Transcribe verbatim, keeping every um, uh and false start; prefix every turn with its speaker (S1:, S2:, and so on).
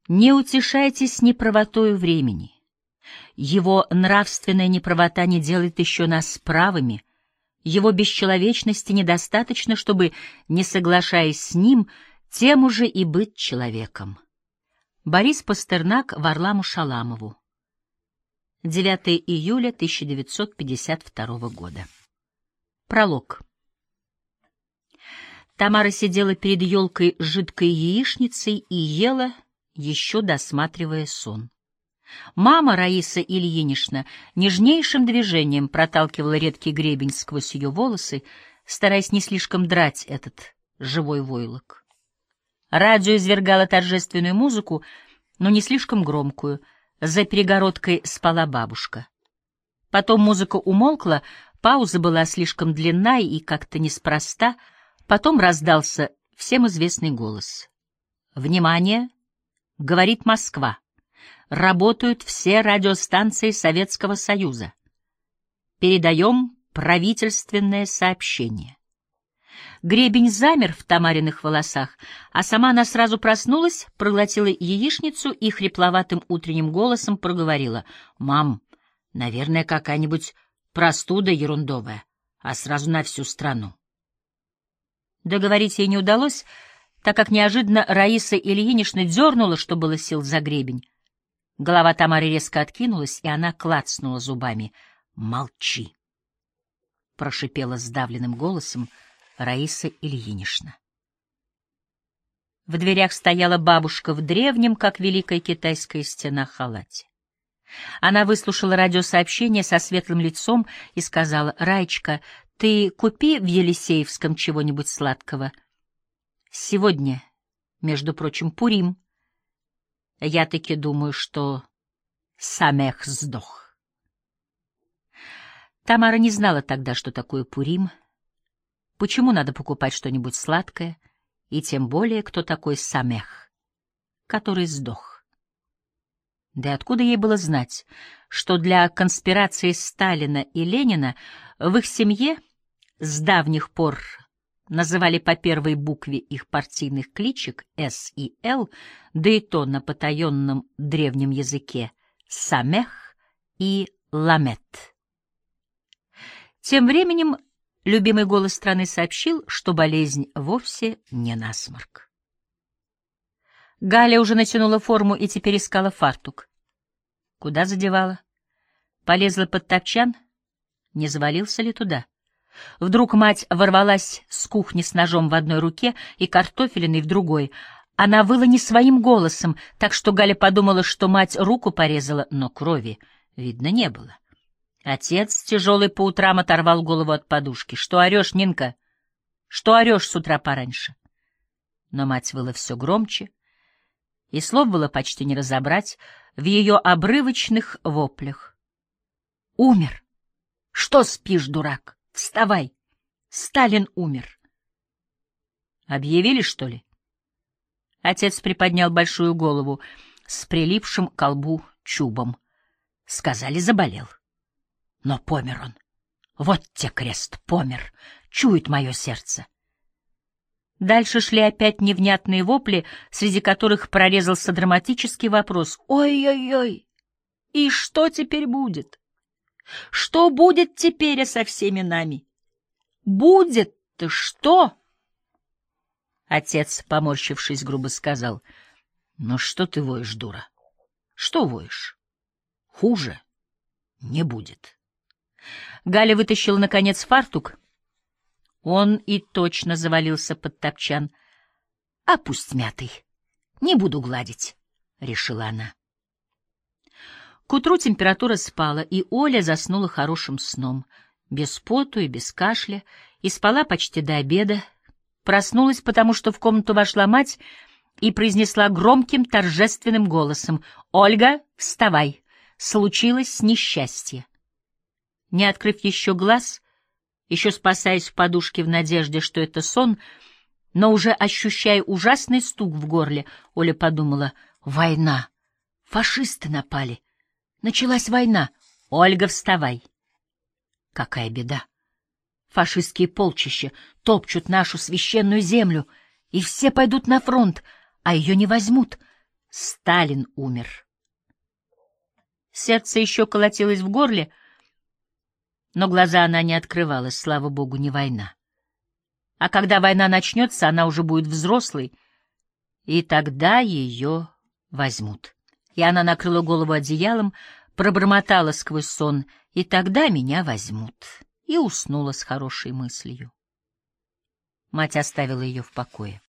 S1: Не утешайтесь неправотою времени. Его нравственная неправота не делает еще нас правыми. Его бесчеловечности недостаточно, чтобы, не соглашаясь с ним, тем уже и быть человеком. Борис Пастернак Варламу Шаламову. девятое июля тысяча девятьсот пятьдесят второго года. Пролог. Тамара сидела перед елкой с жидкой яичницей и ела, еще досматривая сон. Мама Раиса Ильинична нежнейшим движением проталкивала редкий гребень сквозь ее волосы, стараясь не слишком драть этот живой войлок. Радио извергало торжественную музыку, но не слишком громкую. За перегородкой спала бабушка. Потом музыка умолкла, пауза была слишком длинна и как-то неспроста. Потом раздался всем известный голос. «Внимание! Говорит Москва. Работают все радиостанции Советского Союза. Передаем правительственное сообщение». Гребень замер в Тамариных волосах, а сама она сразу проснулась, проглотила яичницу и хрипловатым утренним голосом проговорила: «Мам, наверное, какая-нибудь простуда ерундовая, а сразу на всю страну». Договорить ей не удалось, так как неожиданно Раиса Ильинична дернула, что было сил, за гребень. Голова Тамары резко откинулась, и она клацнула зубами. «Молчи!» — прошипела сдавленным голосом Раиса Ильинична. В дверях стояла бабушка в древнем, как Великая Китайская стена, халате. Она выслушала радиосообщение со светлым лицом и сказала: «Раечка, ты купи в Елисеевском чего-нибудь сладкого. Сегодня, между прочим, Пурим. Я таки думаю, что Самех сдох». Тамара не знала тогда, что такое Пурим, почему надо покупать что-нибудь сладкое, и тем более, кто такой Самех, который сдох. Да и откуда ей было знать, что для конспирации Сталина и Ленина в их семье с давних пор называли по первой букве их партийных кличек С и Л, да и то на потаенном древнем языке Самех и Ламет. Тем временем любимый голос страны сообщил, что болезнь вовсе не насморк. Галя уже натянула форму и теперь искала фартук. Куда задевала? Полезла под топчан? Не завалился ли туда? Вдруг мать ворвалась с кухни с ножом в одной руке и картофелиной в другой. Она выла не своим голосом, так что Галя подумала, что мать руку порезала, но крови видно не было. Отец, тяжелый по утрам, оторвал голову от подушки. «Что орешь, Нинка? Что орешь с утра пораньше?» Но мать выла все громче, и слов было почти не разобрать в ее обрывочных воплях. «Умер! Что спишь, дурак? Вставай! Сталин умер!» «Объявили, что ли?» Отец приподнял большую голову с прилипшим к колбу чубом. «Сказали, заболел. Но помер он. Вот те крест, помер. Чует мое сердце». Дальше шли опять невнятные вопли, среди которых прорезался драматический вопрос. «Ой-ой-ой! И что теперь будет? Что будет теперь со всеми нами? Будет-то что?» Отец, поморщившись, грубо сказал: «Ну что ты воешь, дура? Что воешь? Хуже не будет». Галя вытащила, наконец, фартук. Он и точно завалился под топчан. «А пусть мятый. Не буду гладить», — решила она. К утру температура спала, и Оля заснула хорошим сном, без поту и без кашля, и спала почти до обеда. Проснулась, потому что в комнату вошла мать и произнесла громким торжественным голосом: «Ольга, вставай! Случилось несчастье». Не открыв еще глаз, еще спасаясь в подушке в надежде, что это сон, но уже ощущая ужасный стук в горле, Оля подумала: «Война! Фашисты напали! Началась война! Ольга, вставай!» Какая беда! Фашистские полчища топчут нашу священную землю, и все пойдут на фронт, а ее не возьмут. Сталин умер. Сердце еще колотилось в горле, но глаза она не открывала, слава богу, не война. А когда война начнется, она уже будет взрослой, и тогда ее возьмут. И она накрыла голову одеялом, пробормотала сквозь сон: «И тогда меня возьмут», и уснула с хорошей мыслью. Мать оставила ее в покое.